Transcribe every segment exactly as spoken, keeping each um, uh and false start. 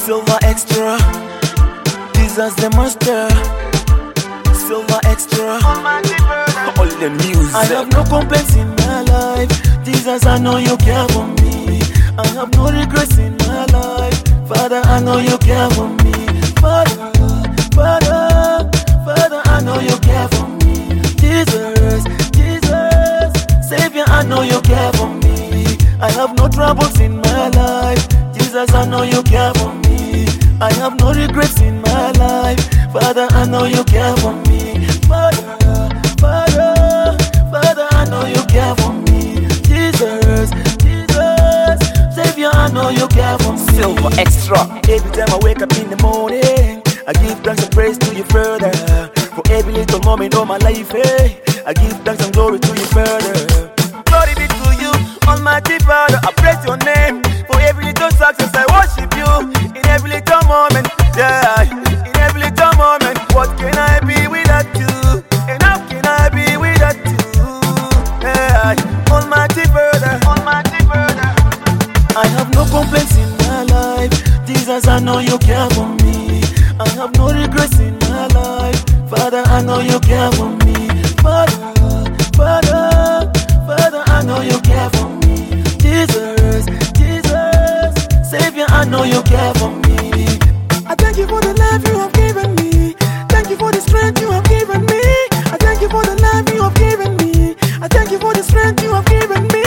Silver extra, Jesus the master. Silver extra, all the music. I have no complaints in my life. Jesus, I know you care for me. I have no regrets in my life. Father, I know you care for me. Father, Father, Father, I know you care for me. Jesus, Jesus, Savior, I know you care for me. I have no troubles in my life. Jesus, I know you care for me. I have no regrets in my life. Father, I know you care for me. Father, Father, Father, I know you care for me. Jesus, Jesus, Savior, I know you care for me. Silver extra. Every time I wake up in the morning, I give thanks and praise to you further. For every little moment of my life, eh, I give thanks and glory to you further. Glory be to you, Almighty Father. I praise your name. For every little success, I worship you. In every little moment, yeah. In every little moment, what can I be without you? And how can I be without you? Yeah. Almighty Father, Almighty Father. I have no complaints in my life. Jesus, I know you care for me. I have no regrets in my life. Father, I know you care for me. Father, Father, Father, I know you care for me. Jesus, Jesus, Savior, I know you care for me. I thank you for the life you have given me. Thank you for the strength you have given me. I thank you for the life you have given me. I thank you for the strength you have given me.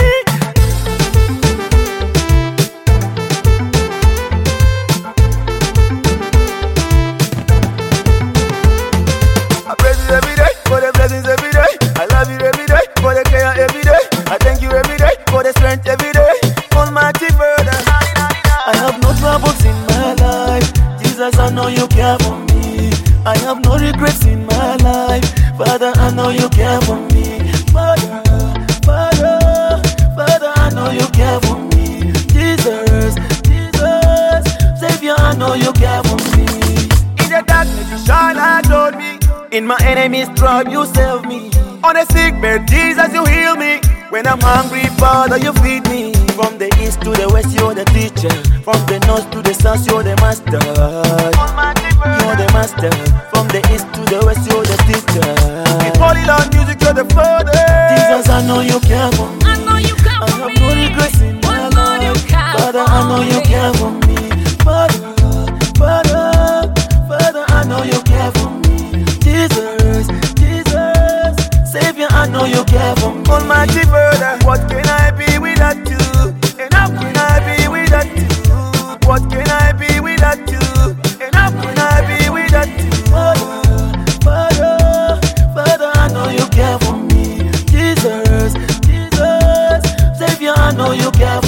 I praise you every day for the blessings every day. I love you every day for the care every day. I thank you every day for the strength every day. Almighty Father, I have no troubles in my life. Jesus, I know you care for me. I have no regrets in my life. Father, I know you care for me. Father, Father, Father, I know you care for me. Jesus, Jesus, Savior, I know you care for me. In the darkness you shine like on me. In my enemy's tribe you save me. On a sick bed, Jesus, you heal me. When I'm hungry, Father, you feed me. From the east to the west, you're the teacher. From the north to the south, you're the master. You're the master. From the east to the west, you're the teacher. In Holy Land music, you're the father. Jesus, I know you care for me. I know you care I for have me. no regrets in my What more you life. care Father, for I know you me. care for me. Father, Father, Father, I know you care for me. Jesus, Jesus, Savior, I know you care for me. Almighty Father, what can I be without you? And how can I be without you? What can I be without you? And how can I be without you? Father, Father, Father, I know you care for me. Jesus, Jesus, Savior, I know you care